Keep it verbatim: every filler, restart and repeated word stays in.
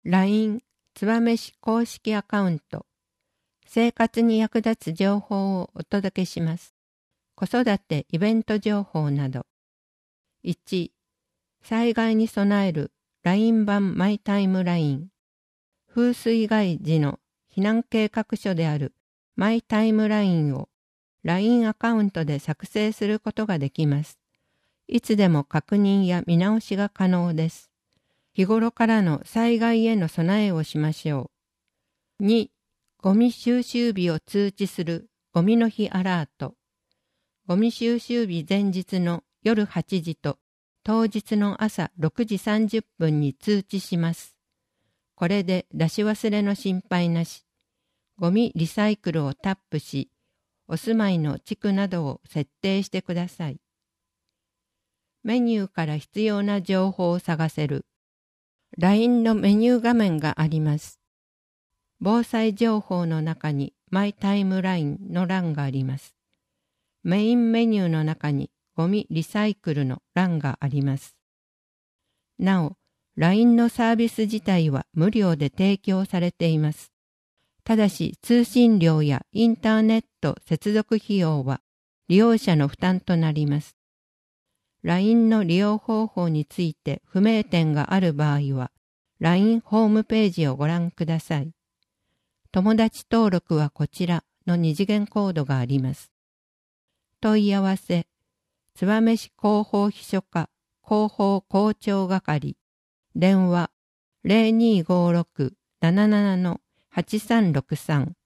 ライン つばめし公式アカウント、生活に役立つ情報をお届けします。子育てイベント情報など。いち、災害に備える ライン 版マイタイムライン。風水害時の避難計画書であるマイタイムラインを ライン アカウントで作成することができます。いつでも確認や見直しが可能です。日頃からの災害への備えをしましょう。に、ゴミ収集日を通知するゴミの日アラート。ゴミ収集日前日の夜はちじと当日の朝ろくじさんじゅっぷんに通知します。これで出し忘れの心配なし。ゴミリサイクルをタップし、お住まいの地区などを設定してください。メニューから必要な情報を探せる。ライン のメニュー画面があります。防災情報の中にマイタイムラインの欄があります。メインメニューの中にゴミリサイクルの欄があります。なお、ライン のサービス自体は無料で提供されています。ただし通信料やインターネット接続費用は利用者の負担となります。ライン の利用方法について不明点がある場合は、ライン ホームページをご覧ください。友達登録はこちらの二次元コードがあります。問い合わせ、燕市広報秘書課広報広聴係、電話 ゼロにーごーろく なななな はちさんろくさん